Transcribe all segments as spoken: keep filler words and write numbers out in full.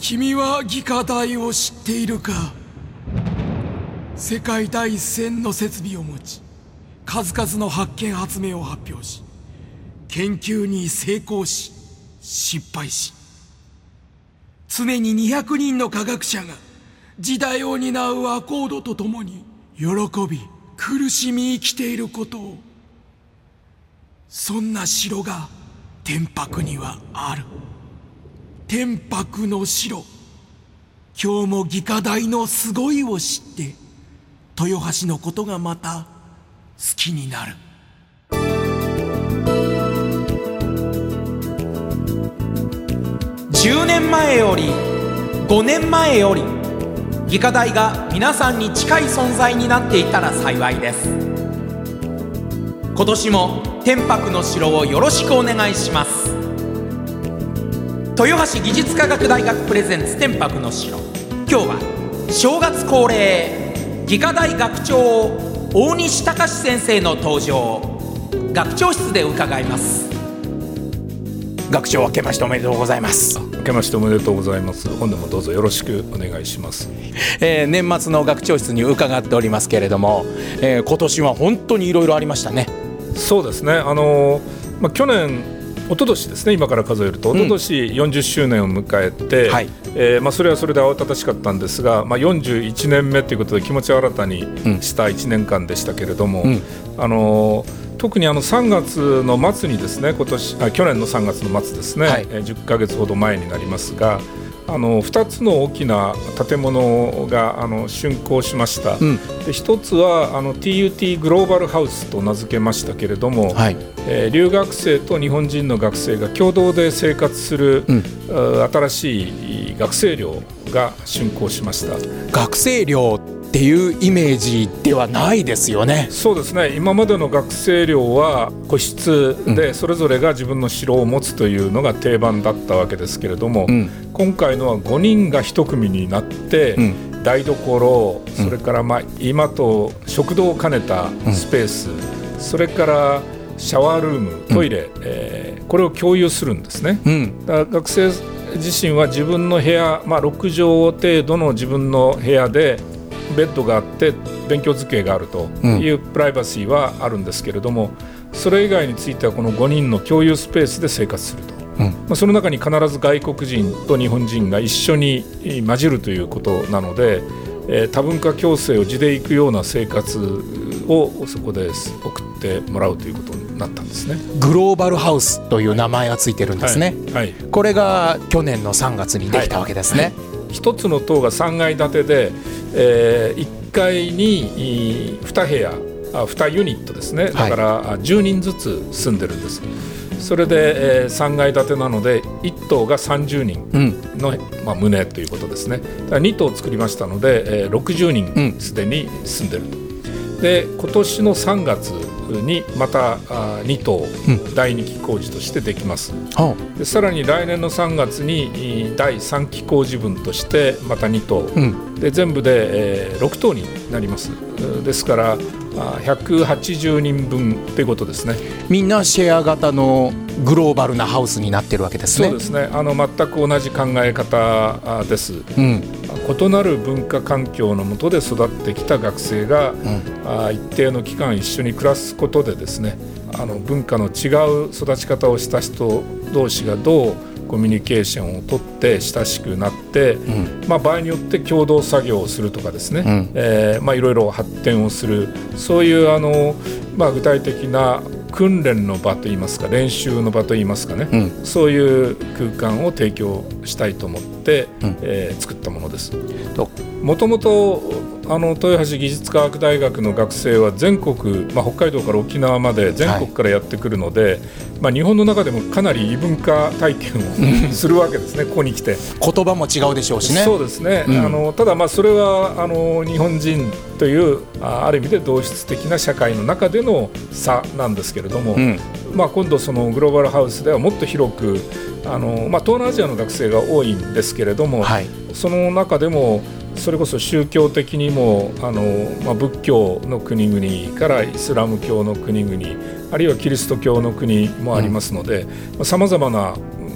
君は魏火台を知っているか。世界第一線の設備を持ち、数々の発見発明を発表し、研究に成功し失敗し、常ににひゃくにんの科学者が時代を担うアコードとともに喜び苦しみ生きていることを。そんな城が天白にはある。天白の城。今日も魏火台のすごいを知って豊橋のことがまた好きになる。 じゅうねんまえよりごねんまえより魏火台が皆さんに近い存在になっていたら幸いです。今年も天白の城をよろしくお願いします。豊橋技術科学大学プレゼンツ天白の城。今日は正月恒例魏火台学長大西隆先生の登場。学長室で伺います。学長、明けましておめでとうございます。 明けましておめでとうございます。本年もどうぞよろしくお願いします。 えー、年末の学長室に伺っておりますけれども、えー、今年は本当にいろいろありましたね。 そうですね、あの、まあ、去年一昨年ですね、今から数えると一昨年よんじゅっしゅうねんを迎えて、うんはいえーまあ、それはそれで慌ただしかったんですが、まあ、よんじゅういちねんめということで気持ちを新たにしたいちねんかんでしたけれども、うんあの特にあのさんがつの末にですね、今年あ去年のさんがつの末ですね、はいえー、じゅっかげつほど前になりますが、あのふたつの大きな建物があの竣工しました、うん、でひとつはあの ティーユーティー グローバルハウスと名付けましたけれども、はいえー、留学生と日本人の学生が共同で生活する、うん、新しい学生寮が竣工しました。 学生寮っていうイメージではないですよね。 そうですね、今までの学生寮は個室でそれぞれが自分の城を持つというのが定番だったわけですけれども、うん、今回のはごにんがいち組になって、うん、台所、それからまあ今と食堂を兼ねたスペース、うん、それからシャワールーム、トイレ、うんえー、これを共有するんですね、うん、だから学生自身は自分の部屋、まあ、ろくじょう程度の自分の部屋でベッドがあって勉強机があるというプライバシーはあるんですけれども、うん、それ以外についてはこのごにんの共有スペースで生活すると、うんまあ、その中に必ず外国人と日本人が一緒に混じるということなので、えー、多文化共生を地でいくような生活をそこで送ってもらうということになったんですね。 グローバルハウスという名前がついてるんですね、はいはい、これが去年のさんがつにできたわけですね、はいはい、 一つの棟がさんがい建てで、えー、いっかいにに部屋あにユニットですね。だからじゅうにんずつ住んでるんです、はい、それで、えー、さんがい建てなのでいち棟がさんじゅうにんの、うんまあ、棟ということですね。だからに棟作りましたので、えー、ろくじゅうにんすでに住んでると、うん、で今年のさんがつにまたに棟、うん、だいにき工事としてできます、うん、でさらに来年のさんがつにだいさんき工事分としてまたに棟、うん、で全部で、えー、ろく棟になります。ですからひゃくはちじゅうにんぶんということですね。 みんなシェア型のグローバルなハウスになってるわけですね。 そうですね、あの全く同じ考え方です、うん、異なる文化環境の下で育ってきた学生が、うん、あ一定の期間一緒に暮らすことでですね、あの文化の違う育ち方をした人同士がどうコミュニケーションをとって親しくなって、うんまあ、場合によって共同作業をするとかですね、うんえーまあ、いろいろ発展をする、そういうあの、まあ、具体的な訓練の場といいますか練習の場といいますかね、うん、そういう空間を提供したいと思って、うんえー、作ったものです。もともとあの豊橋技術科学大学の学生は全国、まあ、北海道から沖縄まで全国からやってくるので、はいまあ、日本の中でもかなり異文化体験をするわけですねここに来て言葉も違うでしょうしね。 そうですね、うん、あのただまあそれはあの日本人というある意味で同質的な社会の中での差なんですけれども、うんまあ、今度そのグローバルハウスではもっと広くあの、まあ、東南アジアの学生が多いんですけれども、はい、その中でもそれこそ宗教的にもあの、まあ、仏教の国々からイスラム教の国々あるいはキリスト教の国もありますのでさまざまな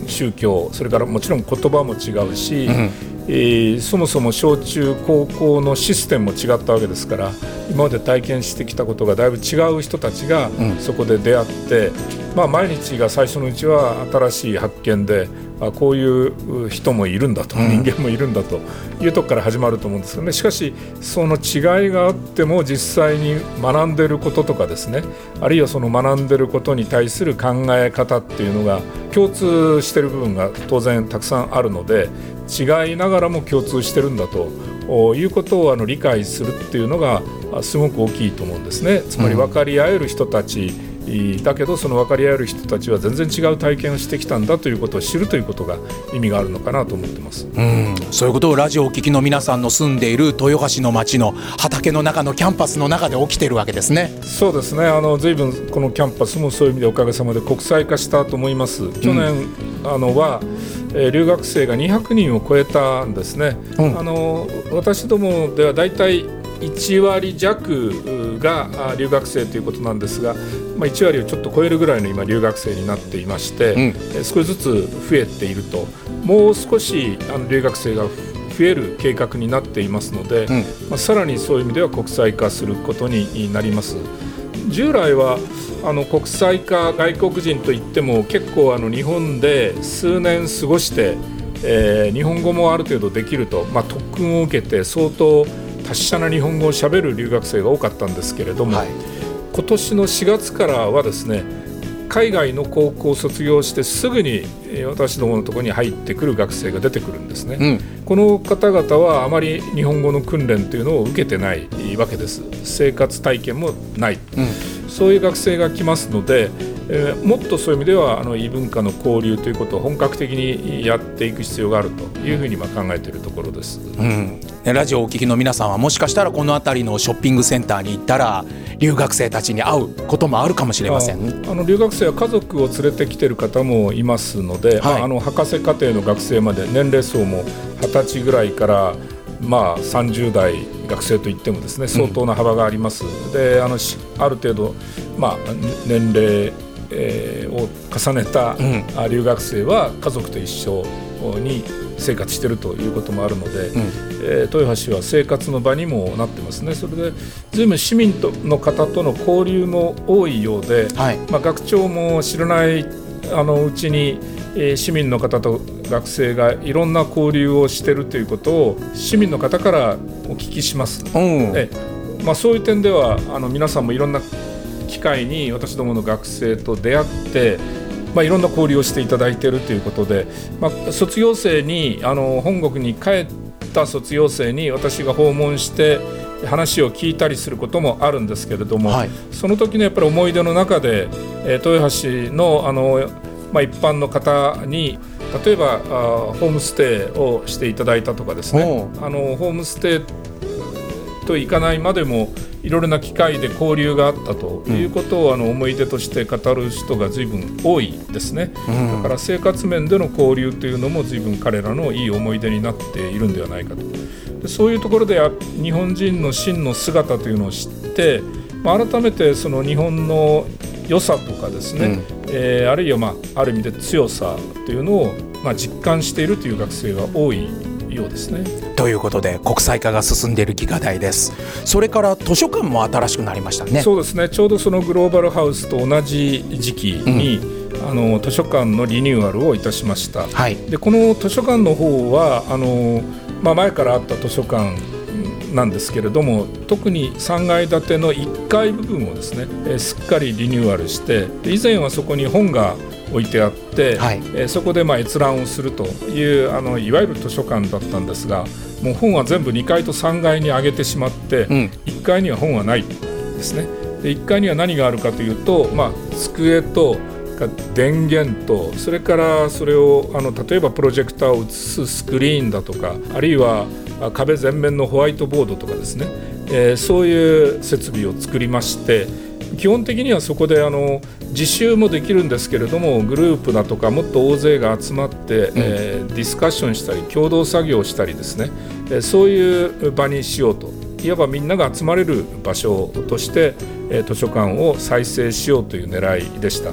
宗教、それからもちろん言葉も違うし、うんえー、そもそも小中高校のシステムも違ったわけですから、今まで体験してきたことがだいぶ違う人たちがそこで出会って、うんまあ、毎日が最初のうちは新しい発見で、あこういう人もいるんだと、うん、人間もいるんだというところから始まると思うんですよね。しかしその違いがあっても実際に学んでることとかですね、あるいはその学んでることに対する考え方っていうのが共通してる部分が当然たくさんあるので、違いながらも共通してるんだということをあの理解するっていうのがすごく大きいと思うんですね。つまり分かり合える人たち、うん、だけどその分かり合える人たちは全然違う体験をしてきたんだということを知るということが意味があるのかなと思ってます。 うん、そういうことをラジオを聞きの皆さんの住んでいる豊橋の町の畑の中のキャンパスの中で起きているわけですね。 そうですね。あの随分このキャンパスもそういう意味でおかげさまで国際化したと思います。去年、うん、あのはえー、留学生がにひゃくにんを超えたんですね。うん、あの私どもではだいたいいちわりじゃくが留学生ということなんですが、まあ、いちわりをちょっと超えるぐらいの今留学生になっていまして、うん、少しずつ増えていると、もう少しあの留学生が増える計画になっていますので、うんまあ、さらにそういう意味では国際化することになります。従来はあの国際化、外国人といっても結構あの日本で数年過ごして、えー、日本語もある程度できると、まあ、特訓を受けて相当達者な日本語をしゃべる留学生が多かったんですけれども、はい、今年のしがつからはですね、海外の高校を卒業してすぐに私どものところに入ってくる学生が出てくるんですね。うん、この方々はあまり日本語の訓練というのを受けてないわけです。生活体験もない、うん、そういう学生が来ますので、えー、もっとそういう意味ではあの異文化の交流ということを本格的にやっていく必要があるというふうにまあ考えているところです。 うん、ラジオをお聞きの皆さんはもしかしたらこの辺りのショッピングセンターに行ったら留学生たちに会うこともあるかもしれません。 ああの留学生は家族を連れてきている方もいますので、はいまあ、あの博士課程の学生まで年齢層もはたちぐらいからまあ、さんじゅうだい学生といってもですね、相当な幅があります。うん、で あ, のある程度、まあ、年齢、えー、を重ねた、うん、留学生は家族と一緒に生活しているということもあるので、うんえー、豊橋は生活の場にもなってますね。それで随分市民の方との交流も多いようで、はいまあ、学長も知らないあのうちに、えー、市民の方と学生がいろんな交流をしているということを市民の方からお聞きします。えまあ、そういう点ではあの皆さんもいろんな機会に私どもの学生と出会って、まあ、いろんな交流をしていただいているということで、まあ、卒業生にあの本国に帰った卒業生に私が訪問して話を聞いたりすることもあるんですけれども、はい、その時のやっぱり思い出の中で、えー、豊橋の、あの、まあ、一般の方に例えばあホームステイをしていただいたとかですね、あのホームステイと行かないまでもいろいろな機会で交流があったということを、うん、あの思い出として語る人が随分多いですね。うん、だから生活面での交流というのも随分彼らのいい思い出になっているんではないかと。でそういうところで日本人の真の姿というのを知って、まあ、改めてその日本の良さとかですね、うんえー、あるいは、まあ、ある意味で強さというのを、まあ、実感しているという学生が多いようですね。 ということで国際化が進んでいる技科大です。それから図書館も新しくなりましたね。 そうですね。ちょうどそのグローバルハウスと同じ時期に、うん、あの図書館のリニューアルをいたしました。はい、でこの図書館の方はあの、まあ、前からあった図書館なんですけれども、特にさんがい建てのいっかい部分をですね、えー、すっかりリニューアルして、以前はそこに本が置いてあって、はいえー、そこでまあ閲覧をするというあのいわゆる図書館だったんですが、もう本は全部にかいとさんがいに上げてしまって、うん、いっかいには本はないですね。でいっかいには何があるかというと、まあ、机と電源と、それからそれをあの例えばプロジェクターを映すスクリーンだとか、あるいは壁全面のホワイトボードとかですね、えー、そういう設備を作りまして、基本的にはそこであの自習もできるんですけれども、グループだとかもっと大勢が集まって、うんえー、ディスカッションしたり共同作業したりですね、えー、そういう場にしようと、いわばみんなが集まれる場所として、えー、図書館を再生しようという狙いでした。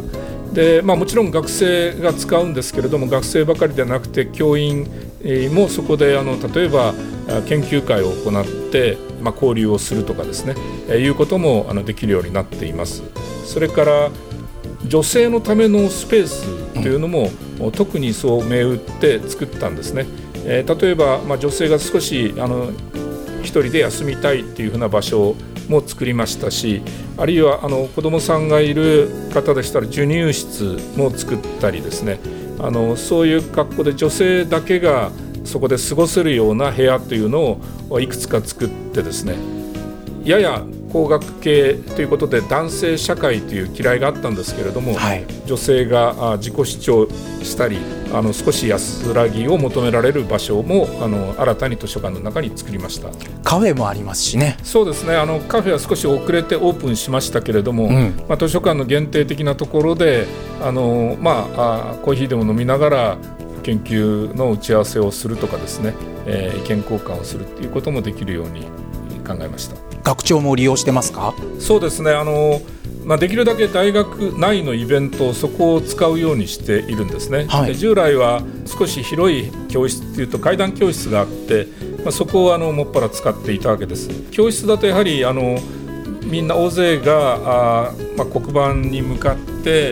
で、まあ、もちろん学生が使うんですけれども、学生ばかりではなくて教員もそこであの例えば研究会を行って、まあ、交流をするとかですね、えー、いうこともあのできるようになっています。それから女性のためのスペースというのも、うん、特にそう銘打って作ったんですね。えー、例えば、まあ、女性が少しあの一人で休みたいっていうふうな場所も作りましたし、あるいはあの子どもさんがいる方でしたら授乳室も作ったりですね、あのそういう格好で女性だけがそこで過ごせるような部屋というのをいくつか作ってですね、やや工学系ということで男性社会という嫌いがあったんですけれども、はい、女性が自己主張したりあの少し安らぎを求められる場所もあの新たに図書館の中に作りました。 カフェもありますしね。 そうですね、あのカフェは少し遅れてオープンしましたけれども、うんまあ、図書館の限定的なところであの、まあ、あコーヒーでも飲みながら研究の打ち合わせをするとかですね、えー、意見交換をするということもできるように考えました。 学長も利用してますか？ そうですね、あの、まあ、できるだけ大学内のイベントそこを使うようにしているんですね、はい、で従来は少し広い教室というと階段教室があって、まあ、そこをあのもっぱら使っていたわけです。教室だとやはりあのみんな大勢があ、まあ、黒板に向かって、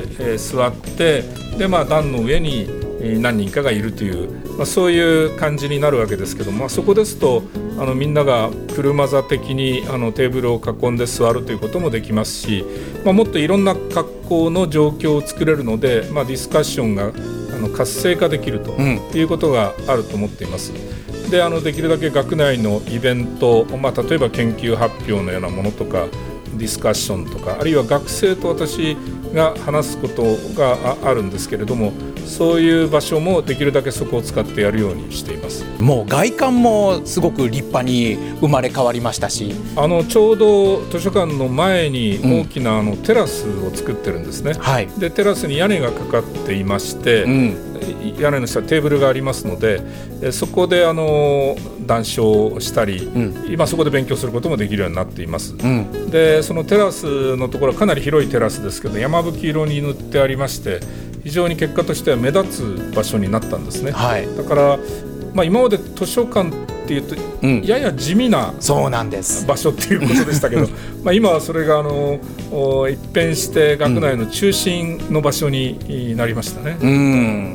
えー、座ってで、まあ、段の上に何人かがいるという、まあ、そういう感じになるわけですけども、まあ、そこですとあのみんなが車座的にあのテーブルを囲んで座るということもできますし、まあ、もっといろんな格好の状況を作れるので、まあ、ディスカッションがあの活性化できるということがあると思っています。であのできるだけ学内のイベント、まあ、例えば研究発表のようなものとかディスカッションとか、あるいは学生と私が話すことが あ, あるんですけれども、そういう場所もできるだけそこを使ってやるようにしています。 もう外観もすごく立派に生まれ変わりましたし、 あのちょうど図書館の前に大きなあのテラスを作ってるんですね、うんはい、でテラスに屋根がかかっていまして、うん、屋根の下テーブルがありますので、そこであの談笑をしたり、うん、今そこで勉強することもできるようになっています、うん、でそのテラスのところはかなり広いテラスですけど山吹色に塗ってありまして、非常に結果としては目立つ場所になったんですね、はい、だから、まあ、今まで図書館っていうと、うん、やや地味な場所っていうことでしたけどまあ今はそれがあの一変して学内の中心の場所になりましたね、 うん、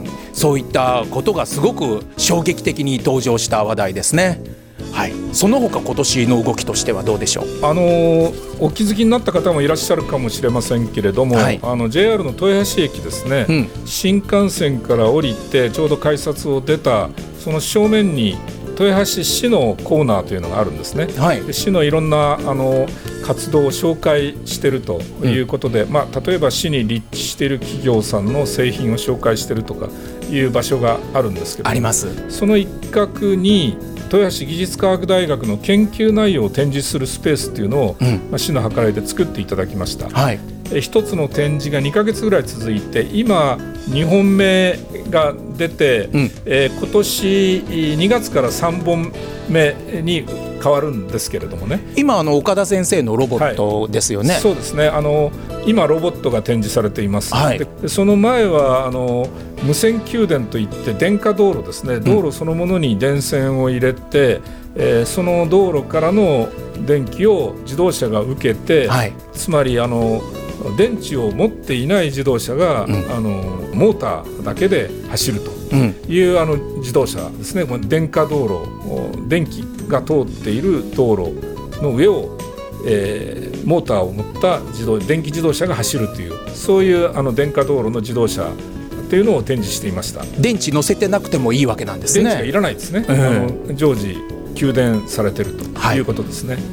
そういったことがすごく衝撃的に登場した話題ですね。はい、その他今年の動きとしてはどうでしょう。 あのお気づきになった方もいらっしゃるかもしれませんけれども、はい、あの ジェイアール の豊橋駅ですね、うん、新幹線から降りてちょうど改札を出たその正面に豊橋市のコーナーというのがあるんですね、はい、で市のいろんなあの活動を紹介しているということで、うんまあ、例えば市に立地している企業さんの製品を紹介しているとかいう場所があるんですけど、 あります。 その一角に豊橋技術科学大学の研究内容を展示するスペースというのを、うんまあ、市の計らいで作っていただきました、はい、一つの展示がにかげつぐらい続いて今にほんめが出て、うんえー、今年にがつからさんぼんめに変わるんですけれどもね、 今あの岡田先生のロボットですよね、 はい、そうですね、あの今ロボットが展示されています、はい、でその前はあの無線給電といって電化道路ですね、道路そのものに電線を入れて、うんえー、その道路からの電気を自動車が受けて、はい、つまりあの電池を持っていない自動車が、うん、あのモーターだけで走るという、うん、あの自動車ですね。電化道路、電気が通っている道路の上を、えー、モーターを持った自動電気自動車が走るという、そういうあの電化道路の自動車っていうのを展示していました。 電池乗せてなくてもいいわけなんですね。 電池がいらないですね、うん、あの常時給電されているということですね、はい、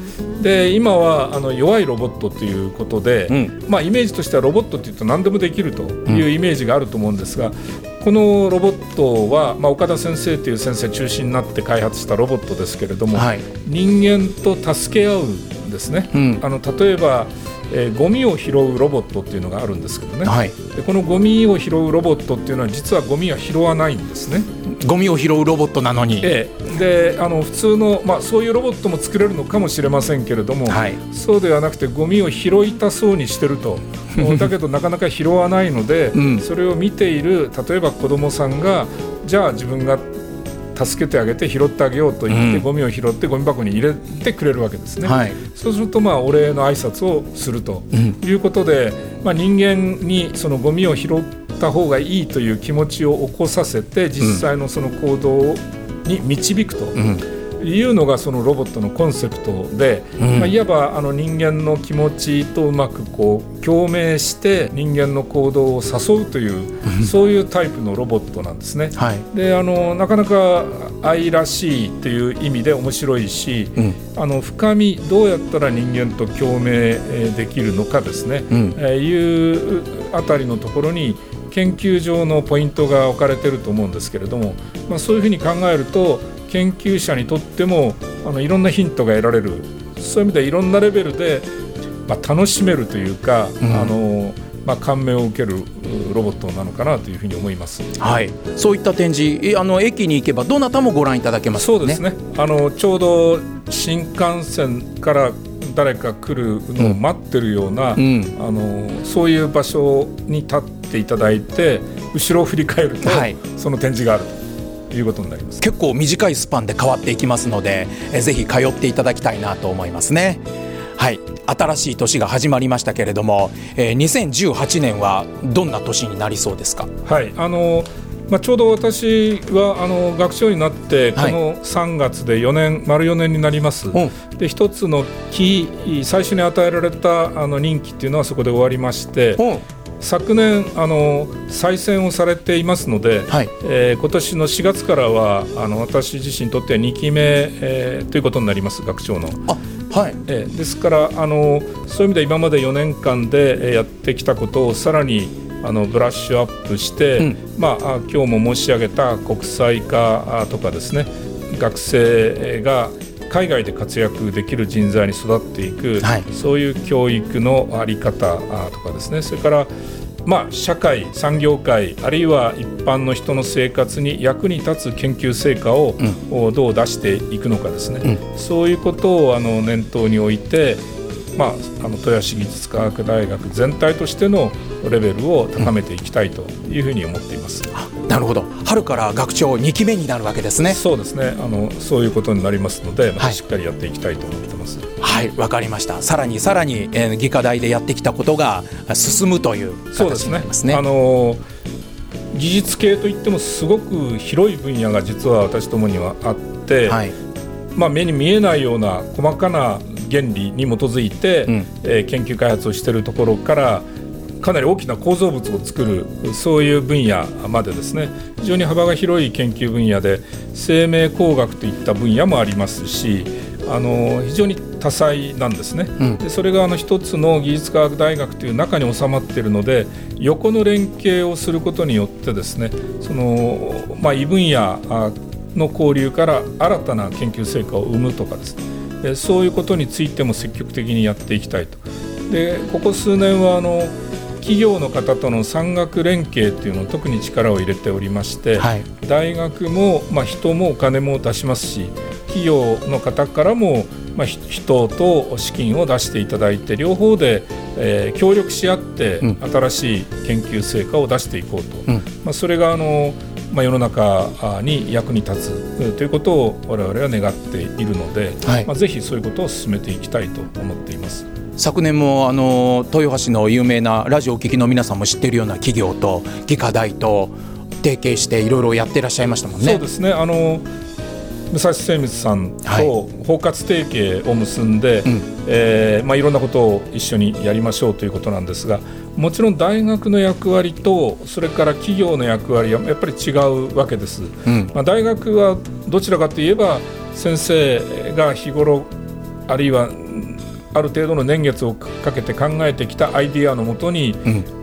で今はあの弱いロボットということで、うんまあ、イメージとしてはロボットというと何でもできるというイメージがあると思うんですが、うん、このロボットは、まあ、岡田先生という先生中心になって開発したロボットですけれども、はい、人間と助け合うんですね、 うん、 あの例えば、えー、ゴミを拾うロボットっていうのがあるんですけどね、 はい、 でこのゴミを拾うロボットっていうのは実はゴミは拾わないんですね。 ゴミを拾うロボットなのに、 ええ、であの普通の、まあ、そういうロボットも作れるのかもしれませんけれども、 はい、 そうではなくてゴミを拾いたそうにしてるとだけどなかなか拾わないので、うん、それを見ている例えば子どもさんがじゃあ自分が助けてあげて拾ってあげようと言って、うん、ゴミを拾ってゴミ箱に入れてくれるわけですね、はい、そうするとまあお礼の挨拶をするということで、うんまあ、人間にそのゴミを拾った方がいいという気持ちを起こさせて実際のその行動に導くというのがそのロボットのコンセプトで、うんまあ、いわばあの人間の気持ちとうまくこう共鳴して人間の行動を誘うという、うん、そういうタイプのロボットなんですね、はい、であのなかなか愛らしいという意味で面白いし、うん、あの深みどうやったら人間と共鳴できるのかですね、うんえー、いうあたりのところに研究上のポイントが置かれていると思うんですけれども、まあ、そういうふうに考えると研究者にとってもあのいろんなヒントが得られる、そういう意味でいろんなレベルで、まあ、楽しめるというか、うんあのまあ、感銘を受けるロボットなのかなというふうに思います、 はい、そういった展示あの駅に行けばどなたもご覧いただけますね。 そうですね、あのちょうど新幹線から誰か来るのを待ってるような、うん、あのそういう場所に立っていただいて後ろを振り返ると、はい、その展示があるということになります。 結構短いスパンで変わっていきますので、えぜひ通っていただきたいなと思いますね。はい、新しい年が始まりましたけれども、えー、にせんじゅうはちねんはどんな年になりそうですか？ はいあのまあ、ちょうど私はあの学長になってこのさんがつでよねん、はい、丸よねんになります、うん、で一つの期最初に与えられたあの任期っていうのはそこで終わりまして、うん、昨年あの再選をされていますので、はいえー、今年のしがつからはあの私自身にとってはにきめ、えー、ということになります、学長の。あはいえー、ですからあのそういう意味で今までよねんかんでやってきたことをさらにあのブラッシュアップして、うんまあ、今日も申し上げた国際化とかですね、学生が海外で活躍できる人材に育っていく、はい、そういう教育のあり方とかですね、それからまあ、社会産業界あるいは一般の人の生活に役に立つ研究成果を、うん、どう出していくのかですね、うん、そういうことをあの念頭に置いて、まあ、あの豊橋技術科学大学全体としてのレベルを高めていきたいというふうに思っています、 うん、なるほど。春から学長にきめになるわけですね。 そうですね、あのそういうことになりますので、またしっかりやっていきたいと思ってます。 はい、わかりました。さらにさらに、えー、技科大でやってきたことが進むという形になりますね。 そうですね、あの技術系といってもすごく広い分野が実は私どもにはあって、はいまあ、目に見えないような細かな原理に基づいて、うんえー、研究開発をしているところからかなり大きな構造物を作るそういう分野までですね、非常に幅が広い研究分野で生命工学といった分野もありますし、あの非常に多彩なんですね、うん、でそれがあの一つの技術科学大学という中に収まっているので、横の連携をすることによってですね、その、まあ、異分野の交流から新たな研究成果を生むとかですね、そういうことについても積極的にやっていきたいと。でここ数年はあの企業の方との産学連携というのを特に力を入れておりまして、はい、大学も、まあ、人もお金も出しますし、企業の方からも、まあ、人と資金を出していただいて、両方で、えー、協力し合って新しい研究成果を出していこうと、うんまあ、それがあの、まあ、世の中に役に立つということを我々は願っているので、はいまあ、ぜひそういうことを進めていきたいと思っています。 昨年もあの豊橋の有名なラジオを聴きの皆さんも知っているような企業と技科大と提携していろいろやっていらっしゃいましたもんね。 そうですね、あの武蔵精密さんと包括提携を結んで、はいうんえーまあ、いろんなことを一緒にやりましょうということなんですが、もちろん大学の役割とそれから企業の役割はやっぱり違うわけです、うんまあ、大学はどちらかといえば先生が日頃あるいはある程度の年月をかけて考えてきたアイディアのもとに、うん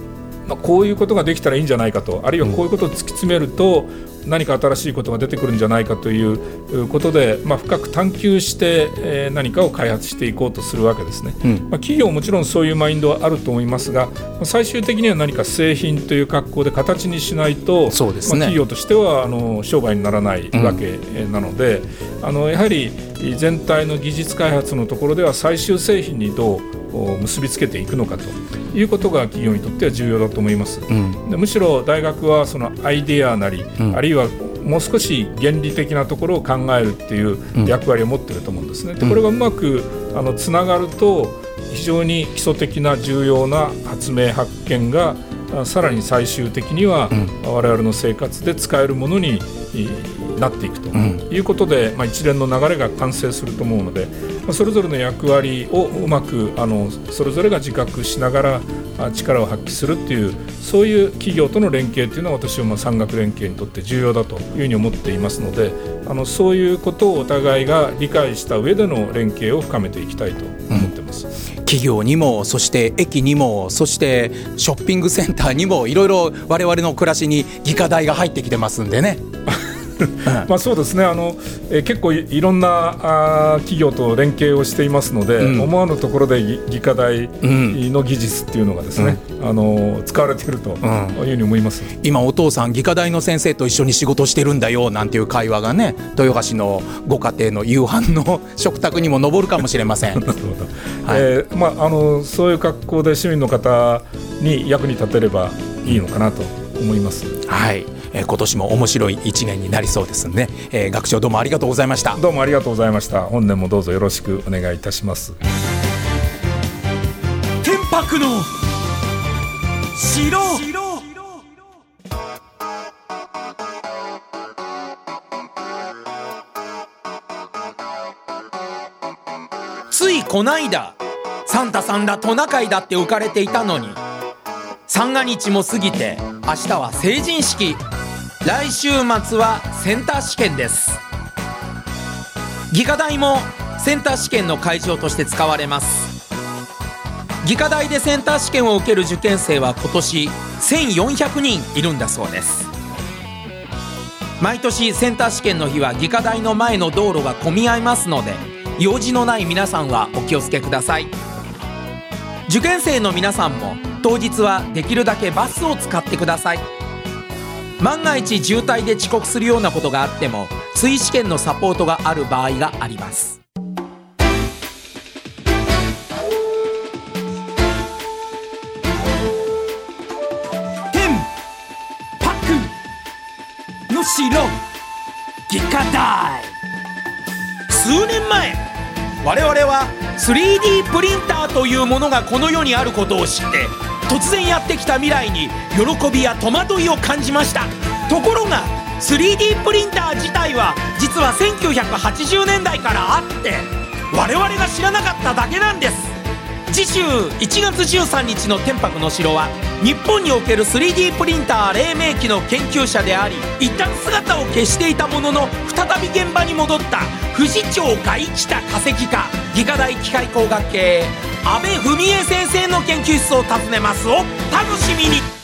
まあ、こういうことができたらいいんじゃないかと、あるいはこういうことを突き詰めると何か新しいことが出てくるんじゃないかということで、まあ、深く探求して、えー、何かを開発していこうとするわけですね、うんまあ、企業ももちろんそういうマインドはあると思いますが、最終的には何か製品という格好で形にしないと、 そうですね、 まあ、企業としてはあの商売にならないわけなので、うん、あのやはり全体の技術開発のところでは最終製品にどう結びつけていくのかということが企業にとっては重要だと思います、うん、でむしろ大学はそのアイデアなり、うん、あるいはもう少し原理的なところを考えるっていう役割を持っていると思うんですね。でこれがうまくあのつながると非常に基礎的な重要な発明発見がさらに最終的には我々の生活で使えるものになっていくということで、まあ、一連の流れが完成すると思うので、まあ、それぞれの役割をうまくあのそれぞれが自覚しながら力を発揮するっていう、そういう企業との連携というのは私はまあ産学連携にとって重要だというふうに思っていますので、あのそういうことをお互いが理解した上での連携を深めていきたいと思っています、うん、 企業にも、そして駅にも、そしてショッピングセンターにも、いろいろ我々の暮らしに技科大が入ってきてますんでねまあそうですね、あのえ結構 い, いろんなあ企業と連携をしていますので、うん、思わぬところで技科大の技術っていうのがですね、うん、あの使われているというふうに思います、うん、 今お父さん技科大の先生と一緒に仕事してるんだよなんていう会話がね、豊橋のご家庭の夕飯の食卓にも上るかもしれませんなるほど、 はいえーまあ、あのそういう格好で市民の方に役に立てればいいのかなと思います、 はい、えー、今年も面白いいちねんになりそうですので、えー、学長どうもありがとうございました。 どうもありがとうございました。本年もどうぞよろしくお願いいたします。 天白の城。 ついこないだサンタさんらトナカイだって浮かれていたのに、三が日も過ぎて明日は成人式、来週末はセンター試験です。技科大もセンター試験の会場として使われます。技科大でセンター試験を受ける受験生は今年せんよんひゃくにんいるんだそうです。毎年センター試験の日は技科大の前の道路が混み合いますので、用事のない皆さんはお気をつけください。受験生の皆さんも当日はできるだけバスを使ってください。万が一渋滞で遅刻するようなことがあっても追試験のサポートがある場合があります。 天白の城技科大。 数年前、我々は スリーディー プリンターというものがこの世にあることを知って、突然やってきた未来に喜びや戸惑いを感じました。ところが スリーディー プリンター自体は実はせんきゅうひゃくはちじゅうねんだいからあって、我々が知らなかっただけなんです。次週いちがつじゅうさんにちの天白の城は、日本における スリーディー プリンター黎明期の研究者であり、一旦姿を消していたものの再び現場に戻った富士町が生きた化石家、技科大機械工学系阿部文江先生の研究室を訪ねます。を楽しみに。